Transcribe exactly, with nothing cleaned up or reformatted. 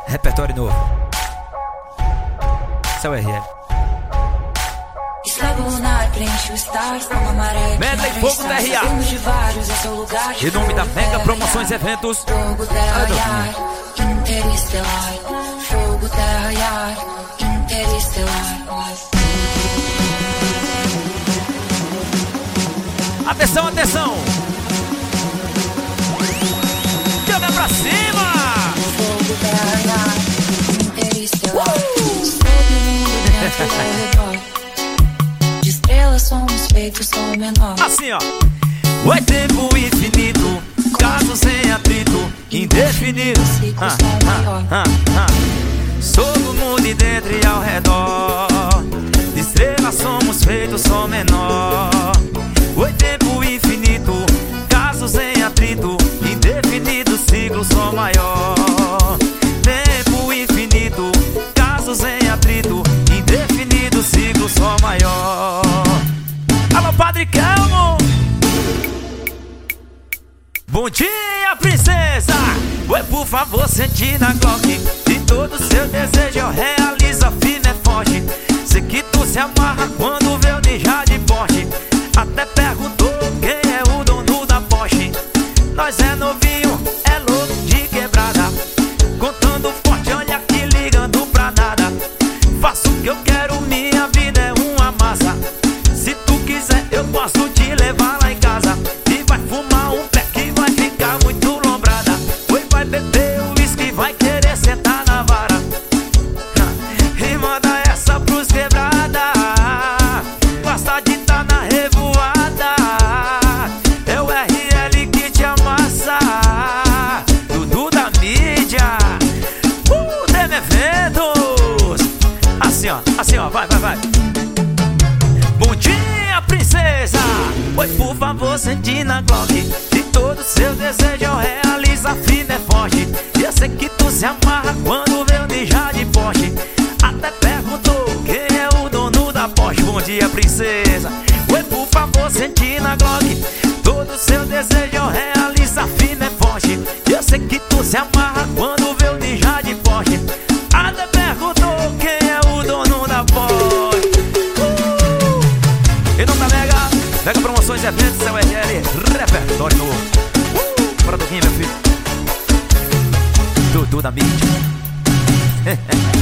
Repertório novo. Céu R L. Medley Fogo T R A. Em nome da Mega Promoções Eventos. Fogo terra interestelar. Fogo terra interestelar. Atenção, atenção. Câmera pra cima. Fogo terra interestelar. Sob o mundo dentro ao redor. De estrelas somos feitos som menor. Assim, ó. O é tempo infinito, caso sem atrito, indefinido. Ah, ah, ah, ah. Sobre o mundo e dentro e ao redor. De estrelas somos feitos som menor. O é tempo infinito, caso sem atrito, indefinido, ciclo som maior. Tempo infinito, caso sem atrito, indefinido, ciclo som maior. Alô, Padre Kelmo. Bom dia, princesa. Oi, por favor, sente na Glock. De todo seu desejo eu realizo, a firme é forte. Sei que tu se amarra quando vê o ninja de Porsche. Até perguntou quem é o dono da Porsche. Nós é novinho, é louco de quebrada. Contando forte, olha aqui, ligando pra nada. Faço o que eu quero, minha vida é uma massa. Se tu quiser eu posso te levar lá em casa. E vai fumar um pé que vai ficar muito lombrada. Oi, vai beber o uísque, vai querer sentar na vara. E manda essa pros quebrada. Gosta de tá na revoada. É o R L que te amassa. Dudu da mídia. Uh, Deme Eventos. Assim ó, assim ó, vai, vai, vai. Bom dia, princesa. Oi, por favor, sente na Glock. De todo seu desejo eu realizo, a firme é forte. E eu sei que tu se amarra quando vê o ninja de Porsche. Até perguntou quem é o dono da Porsche. Bom dia, princesa. Oi, por favor, sente na Glock. Todo seu desejo eu realizo, a firme é forte. E eu sei que tu se amarra quando vê o ninja de Porsche. Até perguntou quem é o dono da Porsche. Em nome da Mega, Mega Promoções e Eventos, Céu R L, repertório novo. Uh, Bora do meu filho. Dudu da mídia.